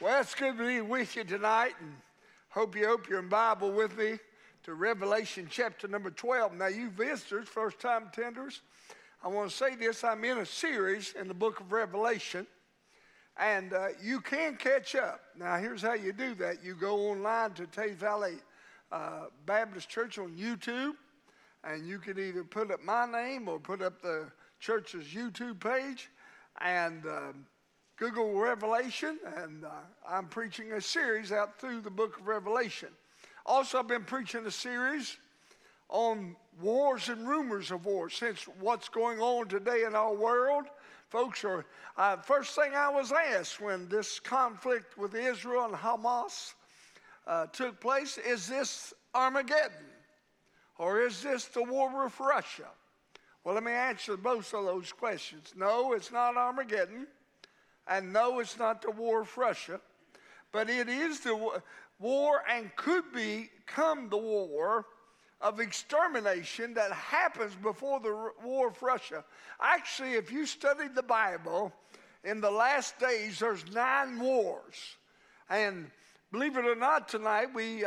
Well, it's good to be with you tonight, and hope you're in Bible with me to Revelation chapter number 12. Now, you visitors, first-time attenders, I want to say this. I'm in a series in the book of Revelation, and you can catch up. Now, here's how you do that. You go online to Tay Valley Baptist Church on YouTube, and you can either put up my name or put up the church's YouTube page, and Google Revelation, and I'm preaching a series out through the book of Revelation. Also, I've been preaching a series on wars and rumors of wars, since what's going on today in our world. Folks, first thing I was asked when this conflict with Israel and Hamas took place, is this Armageddon? Or is this the war with Russia? Well, let me answer both of those questions. No, it's not Armageddon. And no, it's not the war with Russia, but it is the war and could become the war of extermination that happens before the war with Russia. Actually, if you study the Bible, in the last days, there's 9 wars. And believe it or not, tonight, we,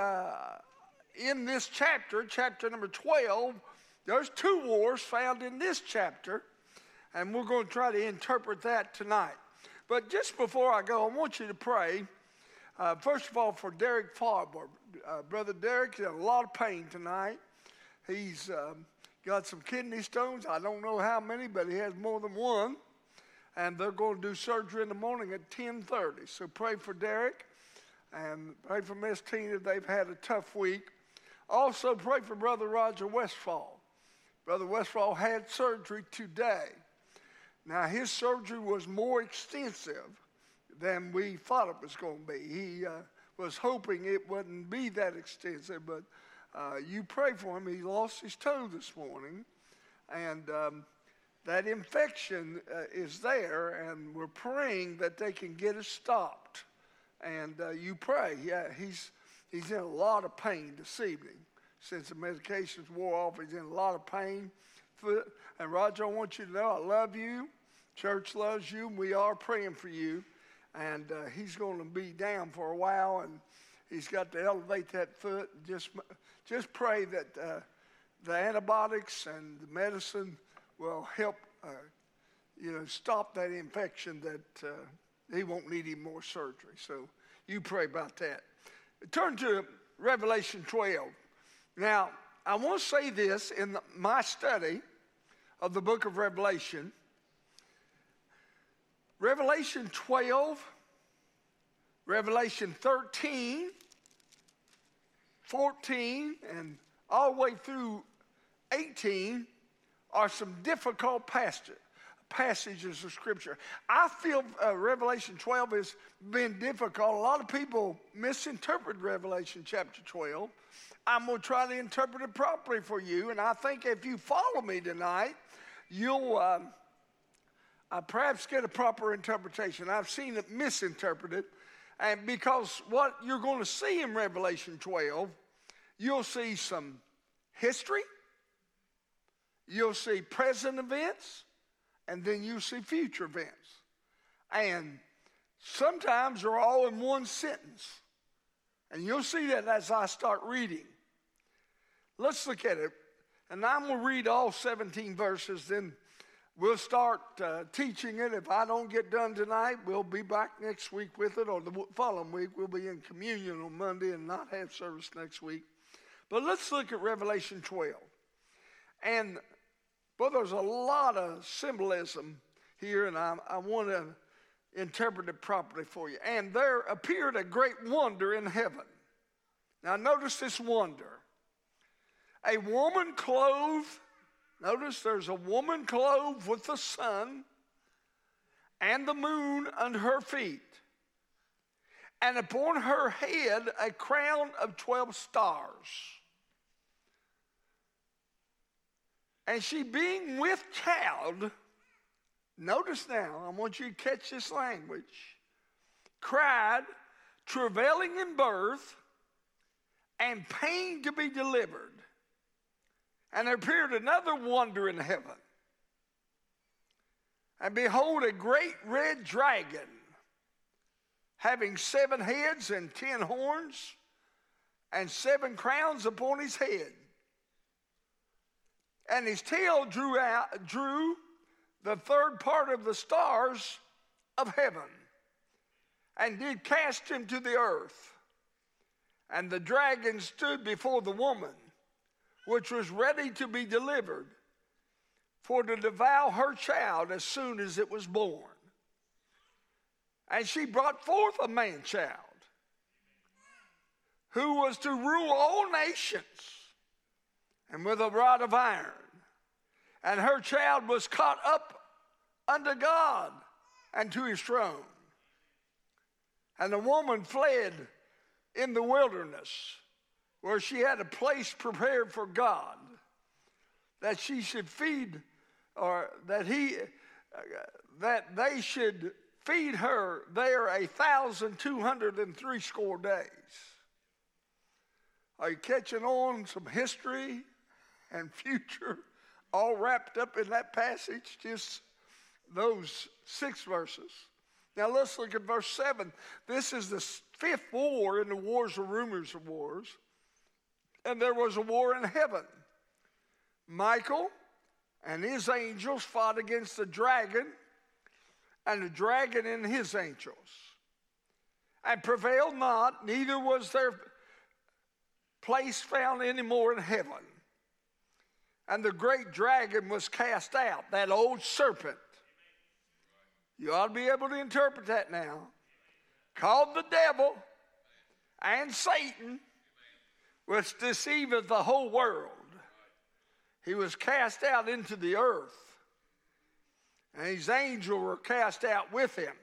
in this chapter number 12, there's 2 wars found in this chapter, and we're going to try to interpret that tonight. But just before I go, I want you to pray, first of all, for Derek Farber. Brother Derek is in a lot of pain tonight. He's got some kidney stones. I don't know how many, but he has more than one. And they're going to do surgery in the morning at 10:30. So pray for Derek and pray for Miss Tina. They've had a tough week. Also pray for Brother Roger Westfall. Brother Westfall had surgery today. Now, his surgery was more extensive than we thought it was going to be. He was hoping it wouldn't be that extensive, but you pray for him. He lost his toe this morning, and that infection is there, and we're praying that they can get it stopped. And you pray. Yeah, he's in a lot of pain this evening. Since the medications wore off, he's in a lot of pain. And Roger, I want you to know I love you. Church loves you, and we are praying for you. And he's going to be down for a while, and he's got to elevate that foot. Just pray that the antibiotics and the medicine will help, stop that infection, that he won't need any more surgery. So you pray about that. Turn to Revelation 12. Now, I want to say this in my study of the book of Revelation. Revelation 12, Revelation 13, 14, and all the way through 18 are some difficult passages of Scripture. I feel Revelation 12 has been difficult. A lot of people misinterpret Revelation chapter 12. I'm going to try to interpret it properly for you, and I think if you follow me tonight, you'll perhaps get a proper interpretation. I've seen it misinterpreted, and because what you're going to see in Revelation 12, you'll see some history, you'll see present events, and then you'll see future events. And sometimes they're all in one sentence. And you'll see that as I start reading. Let's look at it. And I'm going to read all 17 verses, then we'll start teaching it. If I don't get done tonight, we'll be back next week with it, or the following week. We'll be in communion on Monday and not have service next week. But let's look at Revelation 12. And, there's a lot of symbolism here, and I want to interpret it properly for you. And there appeared a great wonder in heaven. Now, notice this wonder. A woman clothed. Notice there's a woman clothed with the sun and the moon under her feet, and upon her head a crown of 12 stars. And she, being with child, notice now, I want you to catch this language, cried, travailing in birth, and pain to be delivered. And there appeared another wonder in heaven. And behold, a great red dragon, having 7 heads and 10 horns, and 7 crowns upon his head. And his tail drew the third part of the stars of heaven, and did cast him to the earth. And the dragon stood before the woman, which was ready to be delivered, for to devour her child as soon as it was born. And she brought forth a man-child, who was to rule all nations, and with a rod of iron. And her child was caught up unto God and to his throne. And the woman fled in the wilderness, where she had a place prepared for God, that she should feed, or that they should feed her there 1,260 days. Are you catching on? Some history and future all wrapped up in that passage, just those 6 verses. Now let's look at verse 7. This is the 5th war in the wars of rumors of wars. And there was a war in heaven. Michael and his angels fought against the dragon, and the dragon and his angels, and prevailed not, neither was their place found any more in heaven. And the great dragon was cast out, that old serpent. You ought to be able to interpret that now. Called the devil and Satan, which deceiveth the whole world. He was cast out into the earth, and his angels were cast out with him.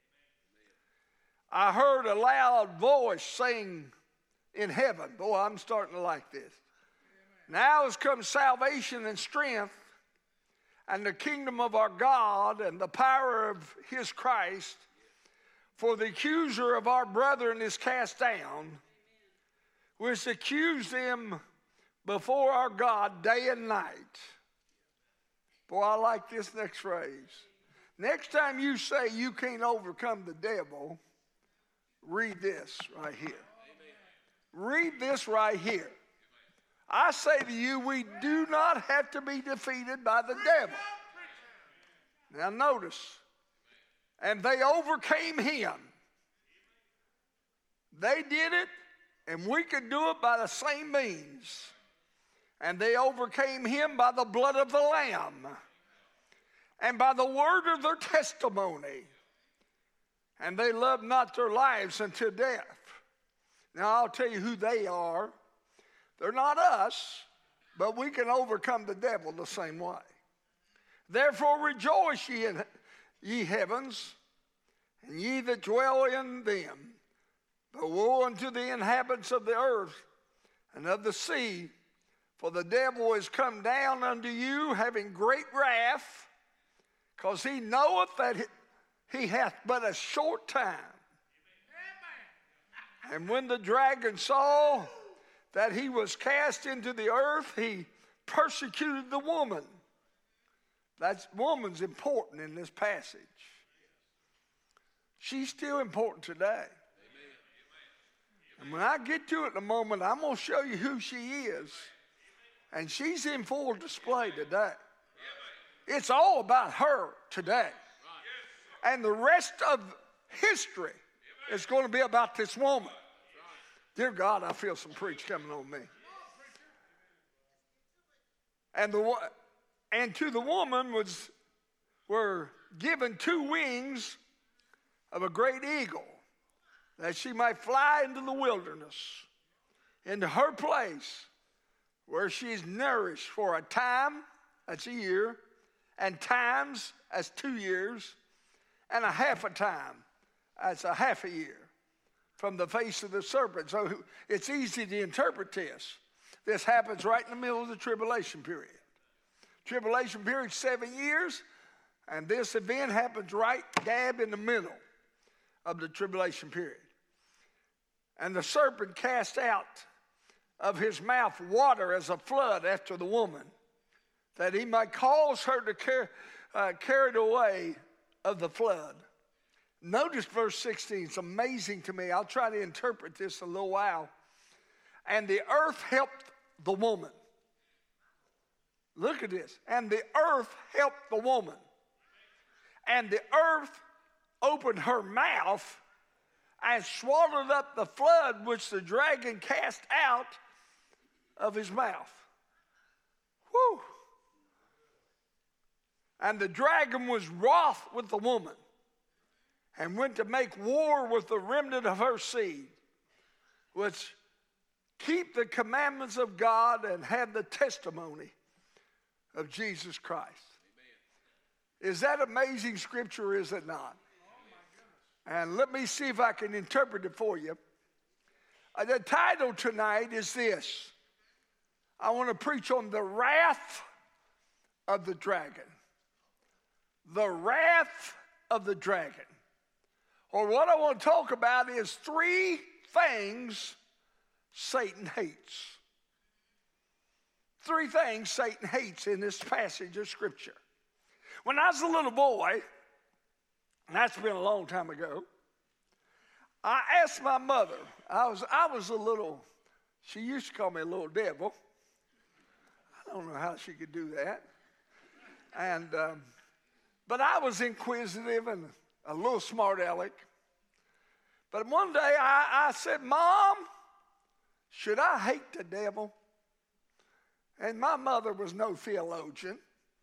I heard a loud voice saying in heaven, boy, I'm starting to like this. Now has come salvation and strength, and the kingdom of our God, and the power of his Christ. For the accuser of our brethren is cast down, which accused them before our God day and night. Boy, I like this next phrase. Next time you say you can't overcome the devil, read this right here. Read this right here. I say to you, we do not have to be defeated by the devil. Now notice, and they overcame him. They did it, and we could do it by the same means. And they overcame him by the blood of the Lamb, and by the word of their testimony. And they loved not their lives unto death. Now I'll tell you who they are. They're not us, but we can overcome the devil the same way. Therefore rejoice ye heavens, and ye that dwell in them. But woe unto the inhabitants of the earth and of the sea, for the devil is come down unto you, having great wrath, because he knoweth that he hath but a short time. And when the dragon saw that he was cast into the earth, he persecuted the woman. That woman's important in this passage. She's still important today. And when I get to it in a moment, I'm going to show you who she is. And she's in full display today. It's all about her today. And the rest of history is going to be about this woman. Dear God, I feel some preach coming on me. And to the woman were given 2 wings of a great eagle, that she might fly into the wilderness, into her place, where she is nourished for a time, that's a year, and times as 2 years, and a half a time, that's a half a year, from the face of the serpent. So it's easy to interpret this. This happens right in the middle of the tribulation period. Tribulation period, 7 years, and this event happens right dab in the middle of the tribulation period. And the serpent cast out of his mouth water as a flood after the woman, that he might cause her to carried away of the flood. Notice verse 16. It's amazing to me. I'll try to interpret this a little while. And the earth helped the woman. Look at this. And the earth helped the woman. And the earth opened her mouth and swallowed up the flood which the dragon cast out of his mouth. Whew. And the dragon was wroth with the woman and went to make war with the remnant of her seed, which keep the commandments of God and have the testimony of Jesus Christ. Amen. Is that amazing scripture or is it not? And let me see if I can interpret it for you. The title tonight is this. I want to preach on the wrath of the dragon. The wrath of the dragon. Or what I want to talk about is 3 things Satan hates. 3 things Satan hates in this passage of Scripture. When I was a little boy, and that's been a long time ago, I asked my mother, I was a little, she used to call me a little devil. I don't know how she could do that. And, but I was inquisitive and a little smart aleck. But one day I said, Mom, should I hate the devil? And my mother was no theologian.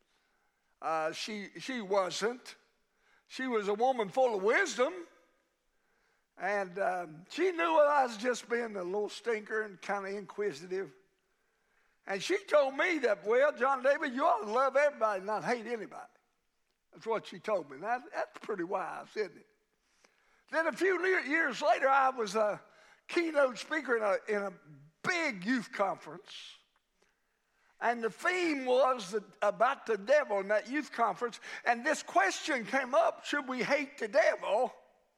She wasn't. She was a woman full of wisdom. And she knew I was just being a little stinker and kind of inquisitive. And she told me that, well, John David, you ought to love everybody and not hate anybody. That's what she told me. Now, that's pretty wise, isn't it? Then a few years later, I was a keynote speaker in a big youth conference. And the theme was about the devil in that youth conference. And this question came up, should we hate the devil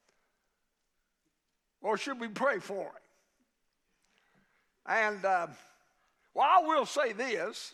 or should we pray for him? And, well, I will say this.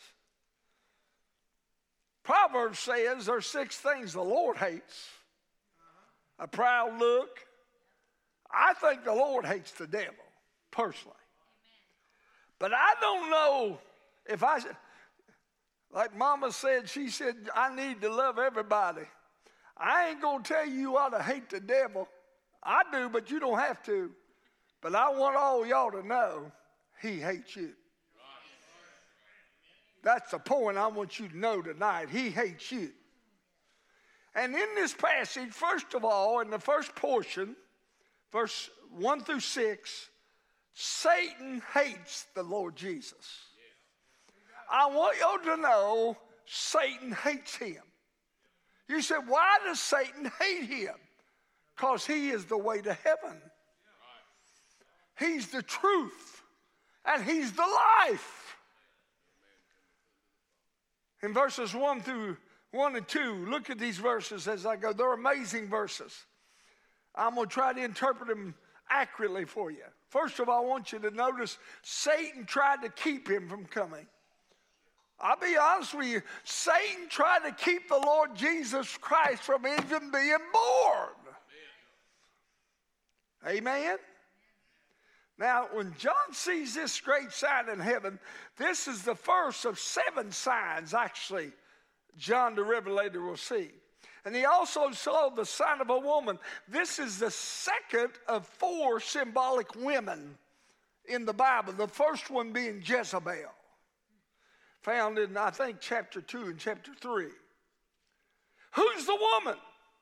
Proverbs says there's 6 things the Lord hates. A proud look. I think the Lord hates the devil, personally. But I don't know if like Mama said, she said, I need to love everybody. I ain't going to tell you ought to hate the devil. I do, but you don't have to. But I want all y'all to know he hates you. That's the point I want you to know tonight. He hates you. And in this passage, first of all, in the first portion, verse 1 through 6, Satan hates the Lord Jesus. I want you to know Satan hates him. You said, why does Satan hate him? Because he is the way to heaven. He's the truth. And he's the life. In verses 1 and 2, look at these verses as I go. They're amazing verses. I'm going to try to interpret them accurately for you. First of all, I want you to notice Satan tried to keep him from coming. I'll be honest with you. Satan tried to keep the Lord Jesus Christ from even being born. Amen? Now, when John sees this great sign in heaven, this is the first of 7 signs, actually, John the Revelator will see. And he also saw the sign of a woman. This is the second of 4 symbolic women in the Bible, the first one being Jezebel, found in, I think, chapter 2 and chapter 3. Who's the woman?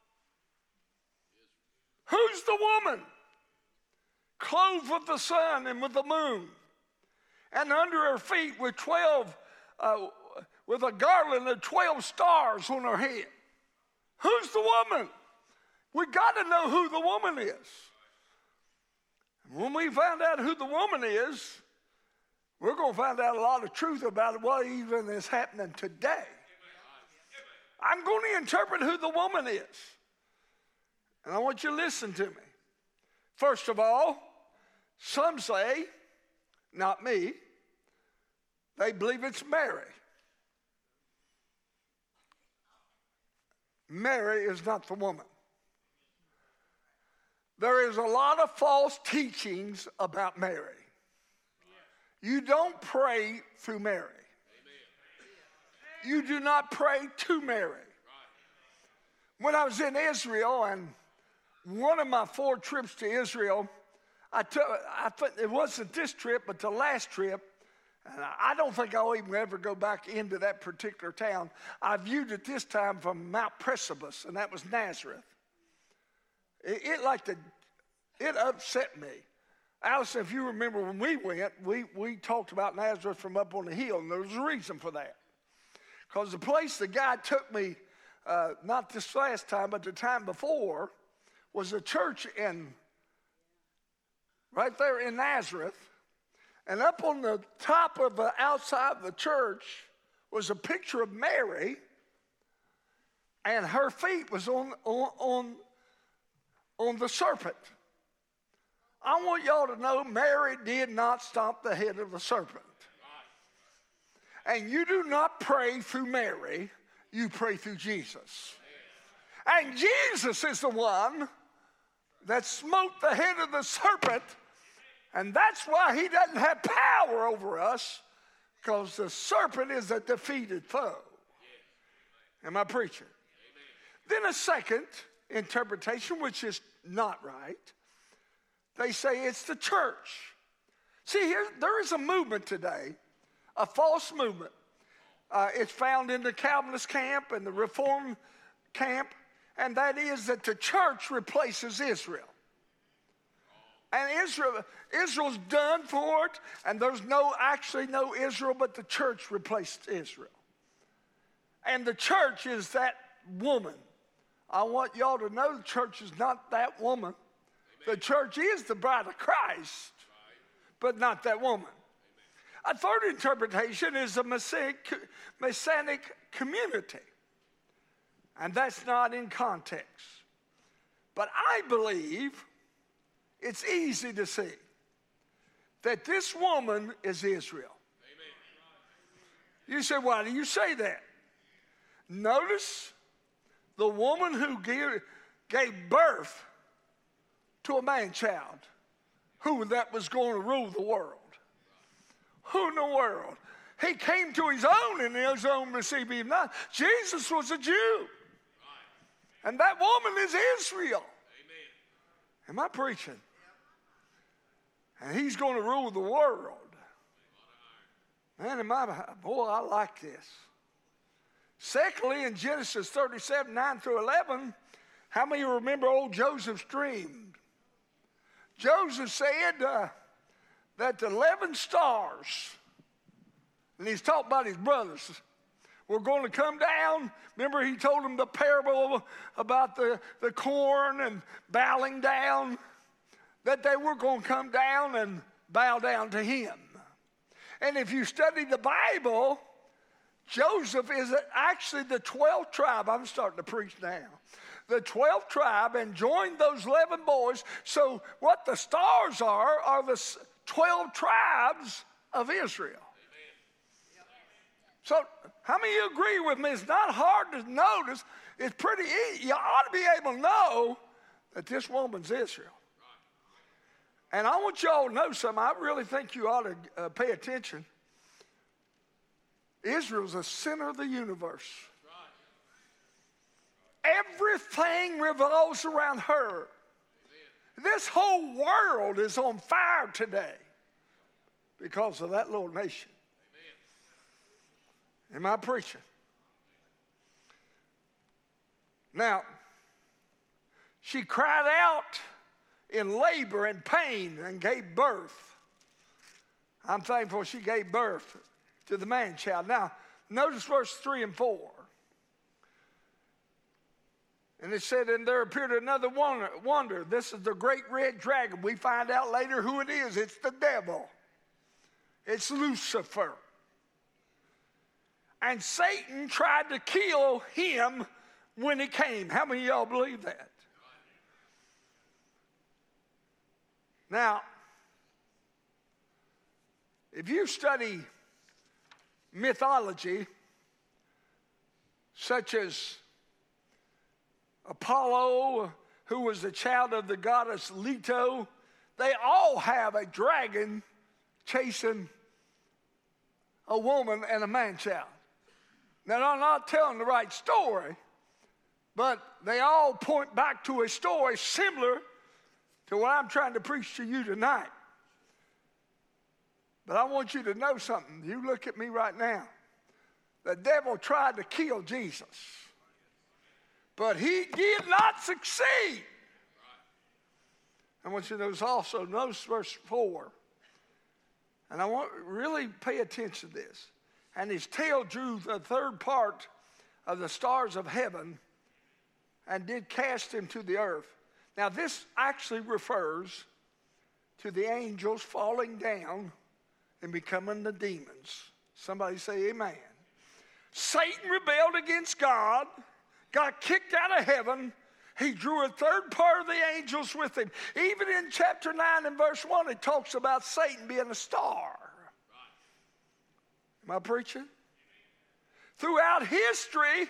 Who's the woman? Clothed with the sun and with the moon, and under her feet with with a garland of 12 stars on her head. Who's the woman? We got to know who the woman is. When we find out who the woman is, we're going to find out a lot of truth about what even is happening today. I'm going to interpret who the woman is. And I want you to listen to me. First of all, some say, not me, they believe it's Mary. Mary is not the woman. there is a lot of false teachings about Mary. You don't pray through Mary. You do not pray to Mary. When I was in Israel, and one of my 4 trips to Israel, it wasn't this trip, but the last trip, and I don't think I'll even ever go back into that particular town. I viewed it this time from Mount Precipice, and that was Nazareth. It upset me. Allison, if you remember when we went, we talked about Nazareth from up on the hill, and there was a reason for that. Because the place the guy took me, not this last time, but the time before, was a church right there in Nazareth. And up on the top of the outside of the church was a picture of Mary, and her feet was on the serpent. I want y'all to know Mary did not stomp the head of the serpent. And you do not pray through Mary, you pray through Jesus. And Jesus is the one that smote the head of the serpent, and that's why he doesn't have power over us, because the serpent is a defeated foe. Am I preaching? Then a second interpretation, which is not right, they say it's the church. See, there is a movement today, a false movement. It's found in the Calvinist camp and the Reformed camp, and that is that the church replaces Israel. And Israel's done for it, and there's actually no Israel, but the church replaced Israel. And the church is that woman. I want y'all to know the church is not that woman. The church is the bride of Christ, but not that woman. A third interpretation is a Messianic community, and that's not in context. But I believe it's easy to see that this woman is Israel. You say, why do you say that? Notice the woman who gave birth to a man-child, who that was going to rule the world. Who in the world? He came to his own, and his own received him not. Jesus was a Jew. And that woman is Israel. Am I preaching? And he's going to rule the world. Man, boy, I like this. Secondly, in Genesis 37, 9 through 11, how many remember old Joseph's dream? Joseph said that the 11 stars, and he's talking about his brothers, were going to come down. Remember, he told them the parable about the corn and bowing down, that they were going to come down and bow down to him. And if you study the Bible, Joseph is actually the 12th tribe. I'm starting to preach now. The 12th tribe, and joined those 11 boys. So what the stars are the 12 tribes of Israel. So how many of you agree with me? It's not hard to notice. It's pretty easy. You ought to be able to know that this woman's Israel. And I want y'all to know something. I really think you ought to pay attention. Israel's the center of the universe. Everything revolves around her. This whole world is on fire today because of that little nation. Am I preaching? Now, she cried out in labor and pain and gave birth. I'm thankful she gave birth to the man-child. Now, notice verse 3 and 4. And it said, and there appeared another wonder. This is the great red dragon. We find out later who it is. It's the devil. It's Lucifer. And Satan tried to kill him when he came. How many of y'all believe that? Now, if you study mythology, such as Apollo, who was the child of the goddess Leto. They all have a dragon chasing a woman and a man-child. Now, I'm not telling the right story, but they all point back to a story similar to what I'm trying to preach to you tonight. But I want you to know something. You look at me right now. The devil tried to kill Jesus, but he did not succeed. I want you to also notice verse 4. And I want really pay attention to this. And his tail drew the third part of the stars of heaven and did cast him to the earth. Now this actually refers to the angels falling down and becoming the demons. Somebody say amen. Satan rebelled against God, got kicked out of heaven. He drew a third part of the angels with him. Even in chapter 9 and verse 1, it talks about Satan being a star. Am I preaching? Throughout history,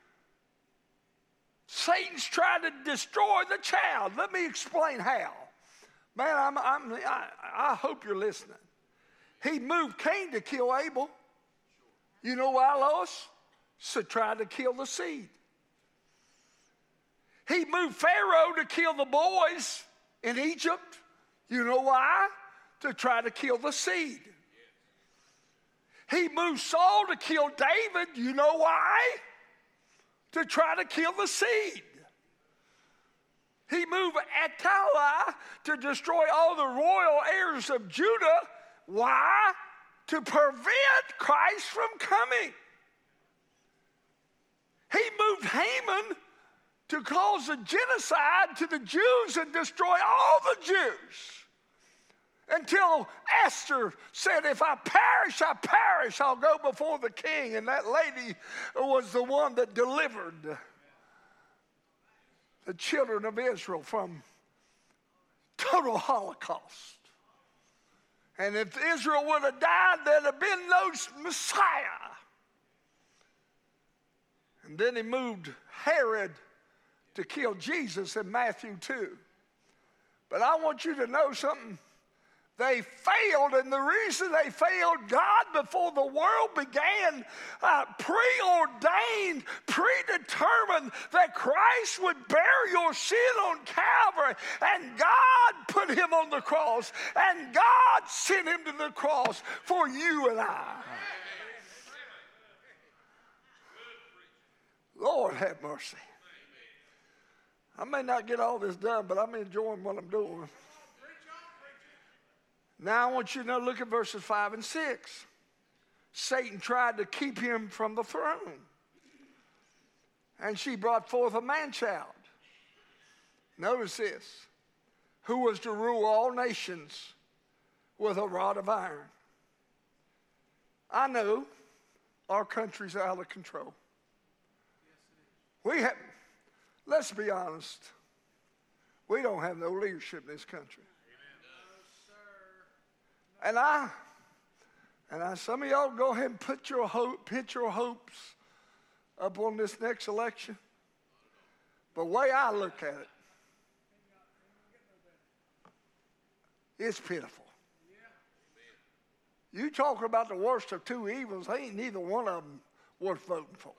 Satan's tried to destroy the child. Let me explain how. Man, I hope you're listening. He moved Cain to kill Abel. You know why, Lois? To try to kill the seed. He moved Pharaoh to kill the boys in Egypt. You know why? To try to kill the seed. He moved Saul to kill David. You know why? To try to kill the seed. He moved Athaliah to destroy all the royal heirs of Judah. Why? To prevent Christ from coming. He moved Haman to cause a genocide to the Jews and destroy all the Jews. Until Esther said, if I perish, I perish. I'll go before the king. And that lady was the one that delivered the children of Israel from total Holocaust. And if Israel would have died, there'd have been no Messiah. And then he moved Herod to kill Jesus in Matthew 2. But I want you to know something. They failed, and the reason they failed, God, before the world began, preordained, predetermined that Christ would bear your sin on Calvary, and God put him on the cross, and God sent him to the cross for you and I. Lord have mercy. I may not get all this done, but I'm enjoying what I'm doing. Now I want you to look at verses 5 and 6. Satan tried to keep him from the throne. And she brought forth a man-child. Notice this. Who was to rule all nations with a rod of iron. I know our country's out of control. Let's be honest. We don't have no leadership in this country. And some of y'all go ahead and put your hopes up on this next election. But the way I look at it, it's pitiful. You talk about the worst of two evils, ain't neither one of them worth voting for.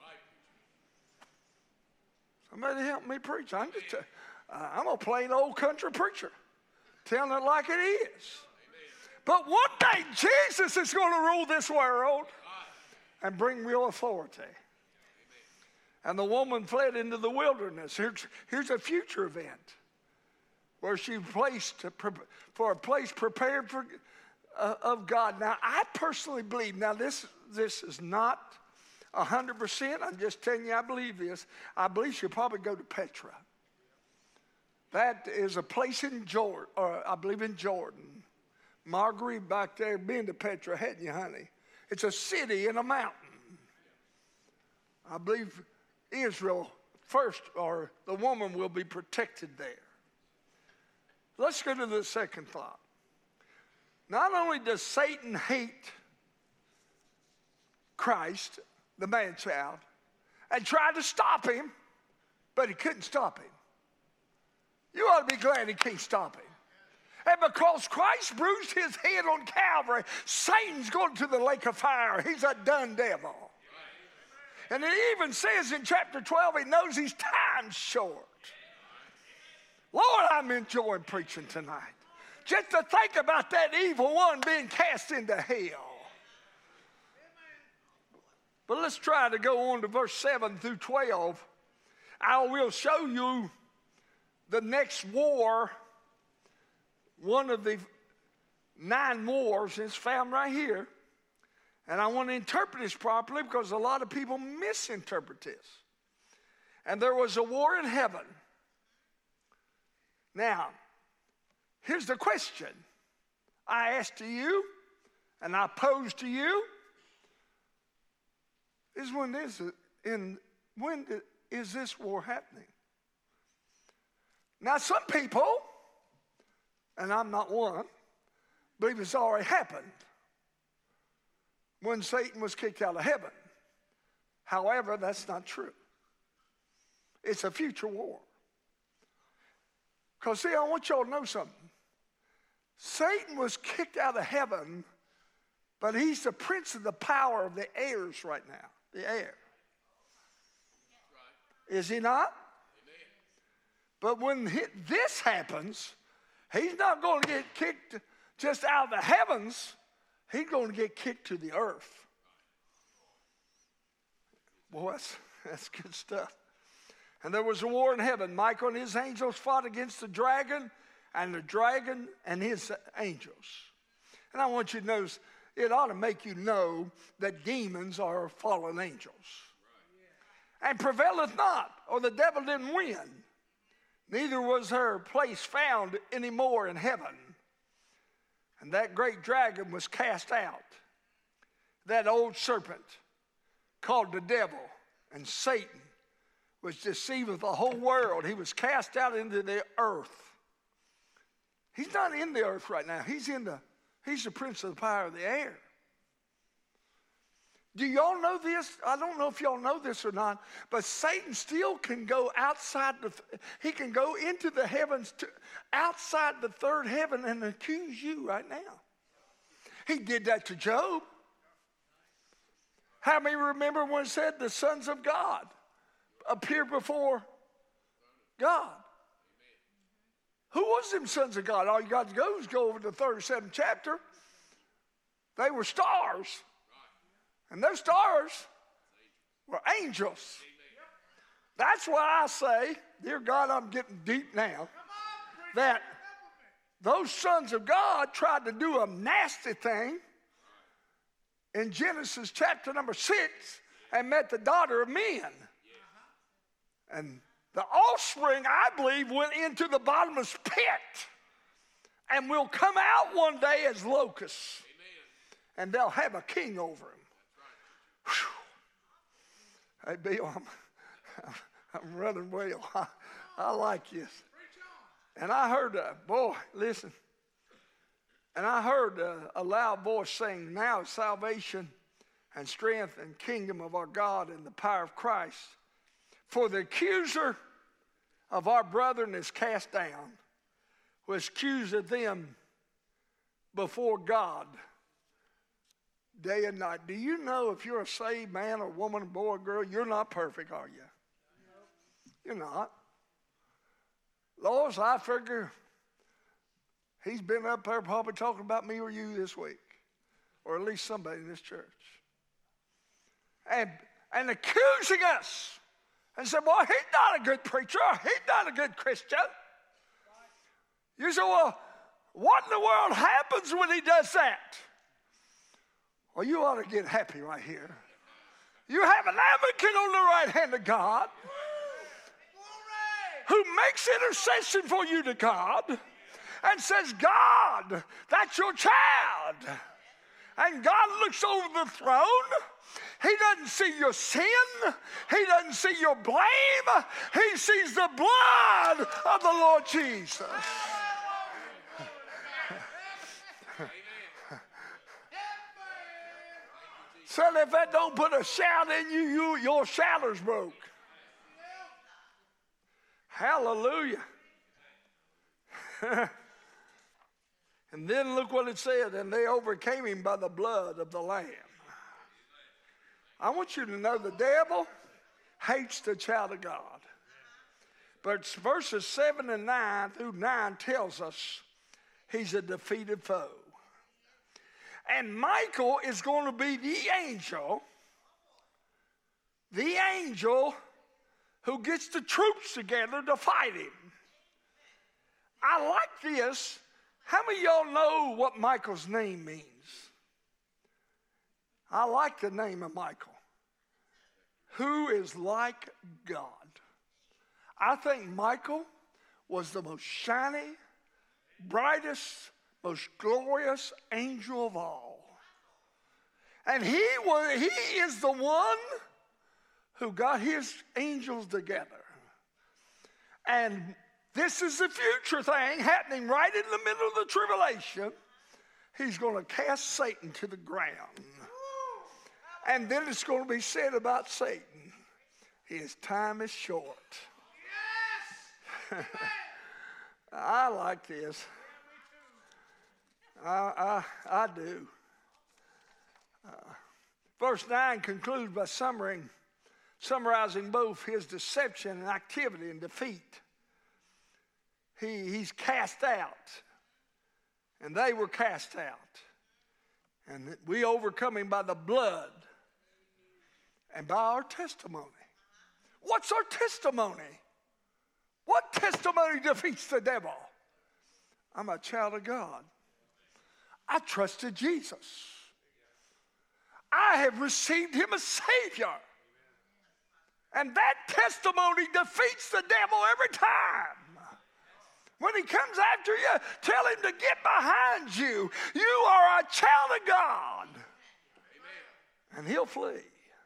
Somebody help me preach. I'm a plain old country preacher, telling it like it is. But one day, Jesus is going to rule this world and bring real authority. And the woman fled into the wilderness. Here's a future event where she placed for a place prepared for of God. Now, I personally believe, now this is not 100%. I'm just telling you I believe this. I believe she'll probably go to Petra. That is a place in Jordan, or I believe in Jordan. Marguerite back there, been to Petra, hadn't you, honey? It's a city in a mountain. I believe Israel first, or the woman will be protected there. Let's go to the second thought. Not only does Satan hate Christ, the man-child, and tried to stop him, but he couldn't stop him. You ought to be glad he can't stop him. And because Christ bruised his head on Calvary, Satan's going to the lake of fire. He's a done devil. And it even says in chapter 12, he knows his time's short. Lord, I'm enjoying preaching tonight. Just to think about that evil one being cast into hell. But let's try to go on to verse 7 through 12. I will show you the next war. One of the 9 wars is found right here. And I want to interpret this properly because a lot of people misinterpret this. And there was a war in heaven. Now, here's the question I ask to you and I pose to you is when is this war happening? Now, some people, and I'm not one, believe it's already happened when Satan was kicked out of heaven. However, that's not true. It's a future war. Because, see, I want y'all to know something. Satan was kicked out of heaven, but he's the prince of the power of the airs right now. The air. Is he not? But when this happens, he's not going to get kicked just out of the heavens. He's going to get kicked to the earth. Boy, that's good stuff. And there was a war in heaven. Michael and his angels fought against the dragon and his angels. And I want you to notice, it ought to make you know that demons are fallen angels. And prevaileth not, or the devil didn't win. Neither was her place found anymore in heaven. And that great dragon was cast out. That old serpent called the devil and Satan was deceiving the whole world. He was cast out into the earth. He's not in the earth right now. He's the prince of the power of the air. Do y'all know this? I don't know if y'all know this or not, but Satan still can go outside he can go into the heavens outside the third heaven and accuse you right now. He did that to Job. How many remember when it said the sons of God appear before God? Who was them sons of God? All you got to go is go over to the 37th chapter. They were stars. And those stars were angels. That's why I say, dear God, I'm getting deep now, that those sons of God tried to do a nasty thing in Genesis chapter number 6 and met the daughter of men. And the offspring, I believe, went into the bottomless pit and will come out one day as locusts. And they'll have a king over them. Hey, Bill, I'm running well. I like this. And I heard, boy, listen. And I heard a loud voice saying, now is salvation and strength and kingdom of our God and the power of Christ. For the accuser of our brethren is cast down, which accuseth them before God day and night. Do you know if you're a saved man or woman, boy or girl, you're not perfect, are you? You're not. Lois, I figure he's been up there probably talking about me or you this week, or at least somebody in this church. And accusing us and said, well, he's not a good preacher. He's not a good Christian. You say, well, what in the world happens when he does that? Well, you ought to get happy right here. You have an advocate on the right hand of God who makes intercession for you to God and says, God, that's your child. And God looks over the throne. He doesn't see your sin. He doesn't see your blame. He sees the blood of the Lord Jesus. Son, if that don't put a shout in you, your shouter's broke. Hallelujah. And then look what it said, and they overcame him by the blood of the Lamb. I want you to know the devil hates the child of God. But verses 7 and 9 through 9 tells us he's a defeated foe. And Michael is going to be the angel who gets the troops together to fight him. I like this. How many of y'all know what Michael's name means? I like the name of Michael. Who is like God. I think Michael was the most shiny, brightest, most glorious angel of all. And he is the one who got his angels together. And this is the future thing happening right in the middle of the tribulation. He's going to cast Satan to the ground. And then it's going to be said about Satan, his time is short. Yes! I like this. I do. Verse 9 concludes by summarizing both his deception and activity and defeat. He's cast out, and they were cast out. And we overcome him by the blood and by our testimony. What's our testimony? What testimony defeats the devil? I'm a child of God. I trusted Jesus. I have received him as Savior. And that testimony defeats the devil every time. When he comes after you, tell him to get behind you. You are a child of God. Amen. And he'll flee.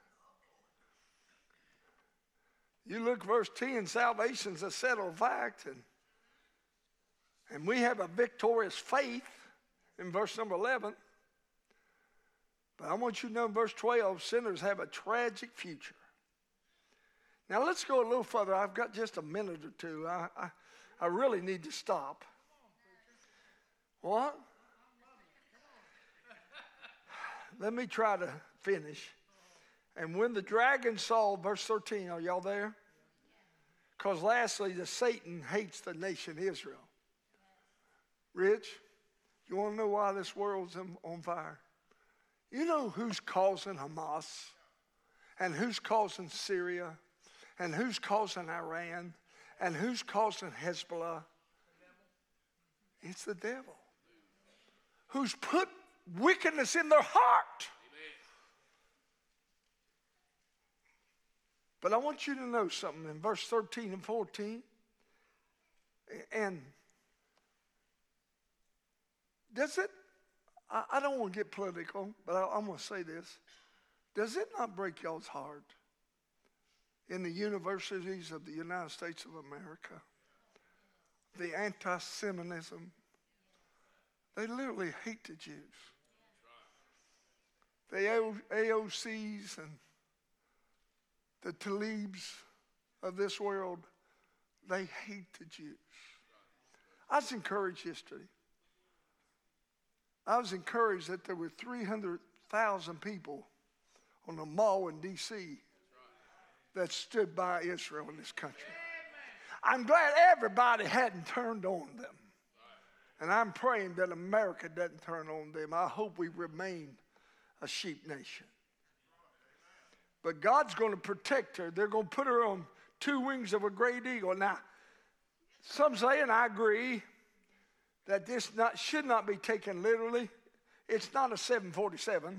You look verse 10, salvation's a settled fact. And we have a victorious faith in verse number 11. But I want you to know in verse 12, sinners have a tragic future. Now let's go a little further. I've got just a minute or two. I really need to stop. What? Let me try to finish. And when the dragon saw, verse 13, are y'all there? Because lastly, Satan hates the nation Israel. Rich, you want to know why this world's on fire? You know who's causing Hamas? And who's causing Syria? And who's causing Iran? And who's causing Hezbollah? It's the devil. Who's put wickedness in their heart. But I want you to know something in verse 13 and 14. And does it, I don't want to get political, but I'm going to say this. Does it not break y'all's heart in the universities of the United States of America, the anti-Semitism? They literally hate the Jews. The AOCs and the Talibs of this world, they hate the Jews. I was encouraged yesterday. I was encouraged that there were 300,000 people on the mall in D.C. that stood by Israel in this country. I'm glad everybody hadn't turned on them. And I'm praying that America doesn't turn on them. I hope we remain a sheep nation. But God's going to protect her. They're going to put her on two wings of a great eagle. Now, some say, and I agree, that this should not be taken literally. It's not a 747.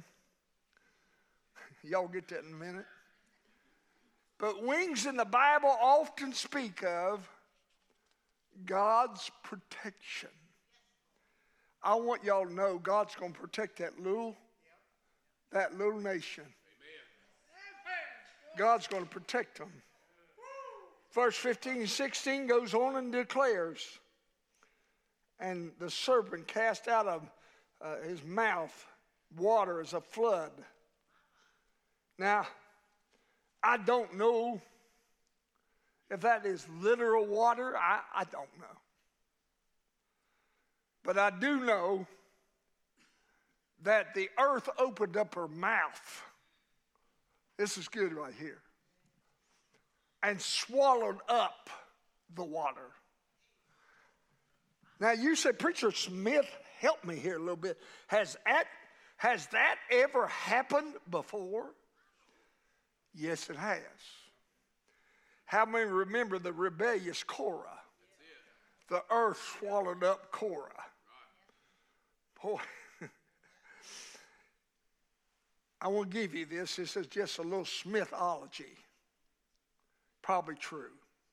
Y'all get that in a minute. But wings in the Bible often speak of God's protection. I want y'all to know God's going to protect that little nation. God's going to protect them. Verse 15 and 16 goes on and declares, and the serpent cast out of his mouth water as a flood. Now, I don't know if that is literal water. I don't know. But I do know that the earth opened up her mouth. This is good right here. And swallowed up the water. Now you say, Preacher Smith, help me here a little bit. Has that ever happened before? Yes, it has. How many remember the rebellious Korah? The earth swallowed up Korah. Boy, I want to give you this. This is just a little Smithology. Probably true.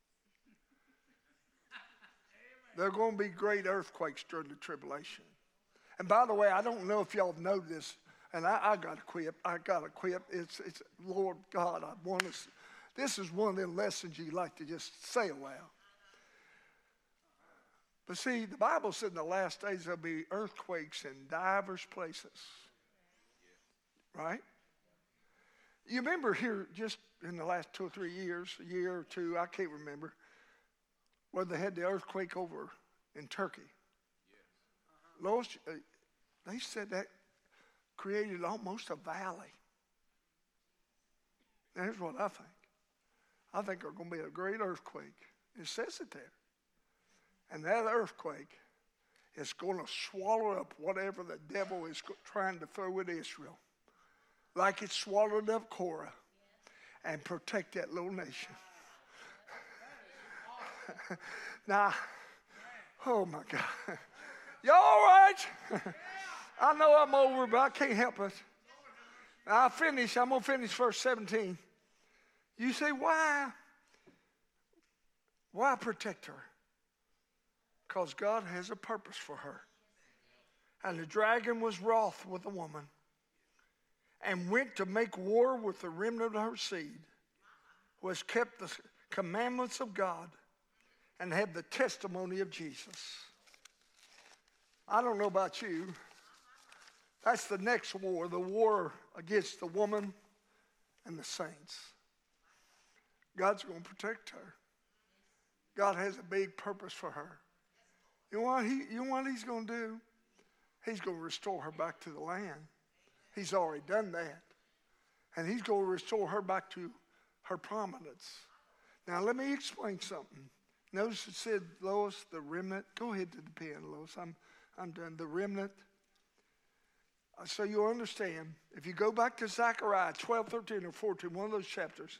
There are going to be great earthquakes during the tribulation. And by the way, I don't know if y'all know this, and I got to quit. It's Lord God, I want to. This is one of the lessons you like to just say aloud. But see, the Bible said in the last days there'll be earthquakes in divers places. Right? You remember here just in the last 2 or 3 years, a year or two, I can't remember, where they had the earthquake over in Turkey. Lois, they said that created almost a valley. Now, here's what I think. I think there's going to be a great earthquake. It says it there. And that earthquake is going to swallow up whatever the devil is trying to throw at Israel. Like it swallowed up Korah and protect that little nation. Now, oh my God. You all right? I know I'm over, but I can't help it. Now I'm going to finish verse 17. You say, why? Why protect her? Because God has a purpose for her. And the dragon was wroth with the woman and went to make war with the remnant of her seed, who has kept the commandments of God and had the testimony of Jesus. I don't know about you. That's the next war, the war against the woman and the saints. God's going to protect her. God has a big purpose for her. You know what he's going to do? He's going to restore her back to the land. He's already done that. And he's going to restore her back to her prominence. Now, let me explain something. Notice it said, Lois, the remnant. Go ahead to the pen, Lois. I'm done. The remnant. So you'll understand. If you go back to Zechariah 12, 13, or 14, one of those chapters,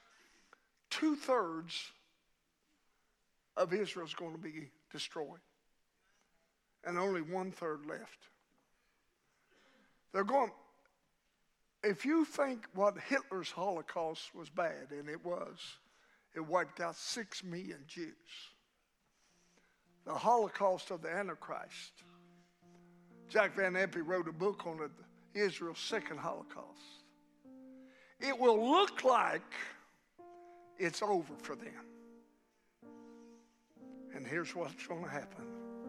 2/3 of Israel is going to be destroyed. And only 1/3 left. They're going, if you think what Hitler's Holocaust was bad, and it was, it wiped out 6 million Jews. The Holocaust of the Antichrist. Jack Van Impe wrote a book on it, Israel's second Holocaust. It will look like it's over for them. And here's what's going to happen.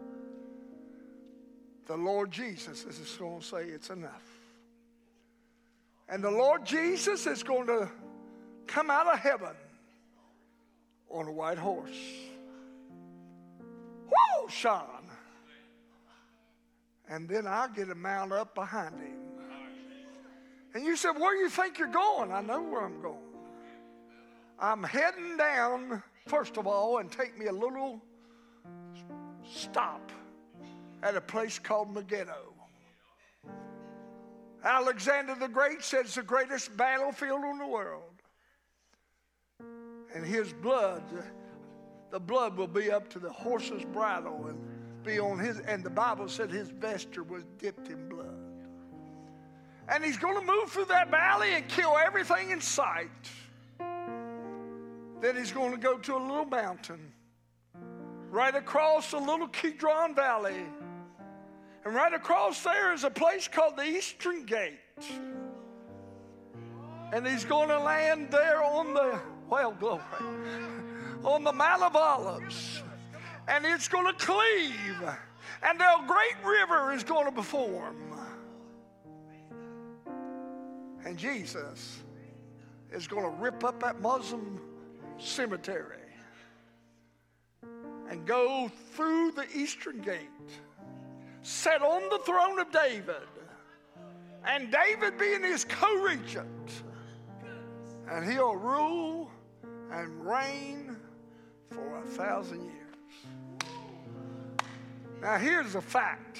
The Lord Jesus is going to say it's enough. And the Lord Jesus is going to come out of heaven on a white horse. Whoa, Sean. And then I'll get to mount up behind him. And you said, where do you think you're going? I know where I'm going. I'm heading down, first of all, and take me a little stop at a place called Megiddo. Alexander the Great said it's the greatest battlefield in the world. And his blood, the blood will be up to the horse's bridle and be on his, and the Bible said his vesture was dipped in blood. And he's going to move through that valley and kill everything in sight. Then he's going to go to a little mountain right across a little Kidron Valley. And right across there is a place called the Eastern Gate. And he's going to land there on the, well, glory, on the Mount of Olives. And it's going to cleave. And the great river is going to form. And Jesus is going to rip up that Muslim cemetery and go through the Eastern Gate sat on the throne of David, and David being his co-regent, and he'll rule and reign for 1,000 years. Now here's a fact.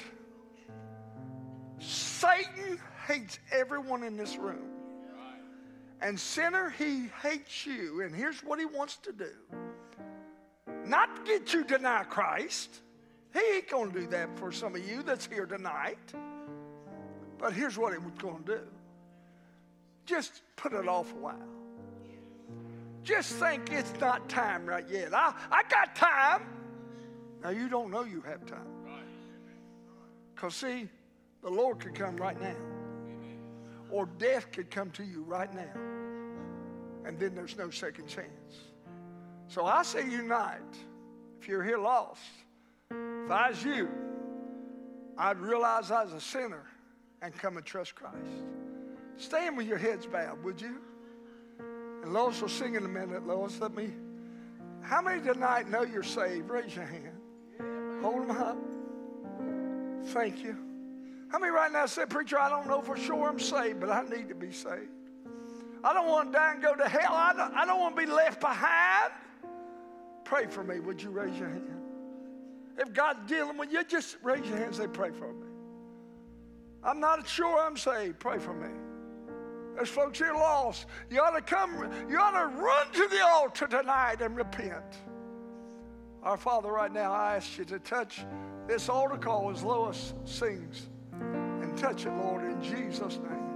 Satan hates everyone in this room. And sinner, he hates you. And here's what he wants to do. Not to get you to deny Christ. He ain't going to do that for some of you that's here tonight. But here's what he was going to do. Just put it off a while. Just think it's not time right yet. I got time. Now, you don't know you have time. Because, see, the Lord could come right now. Or death could come to you right now. And then there's no second chance. So I say unite. If you're here lost, if I was you, I'd realize I was a sinner and come and trust Christ. Stand with your heads bowed, would you? And Lois will sing in a minute. Lois, how many tonight know you're saved? Raise your hand. Hold them up. Thank you. How many right now say, preacher, I don't know for sure I'm saved, but I need to be saved. I don't want to die and go to hell. I don't want to be left behind. Pray for me. Would you raise your hand? If God's dealing with you, just raise your hand and say, pray for me. I'm not sure I'm saved. Pray for me. There's folks here lost. You ought to run to the altar tonight and repent. Our Father, right now, I ask you to touch this altar call as Lois sings. And touch it, Lord, in Jesus' name.